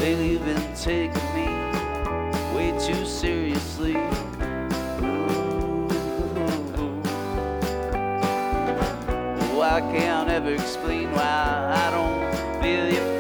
Lately you've been taking me way too seriously. Oh, I can't ever explain why I don't feel your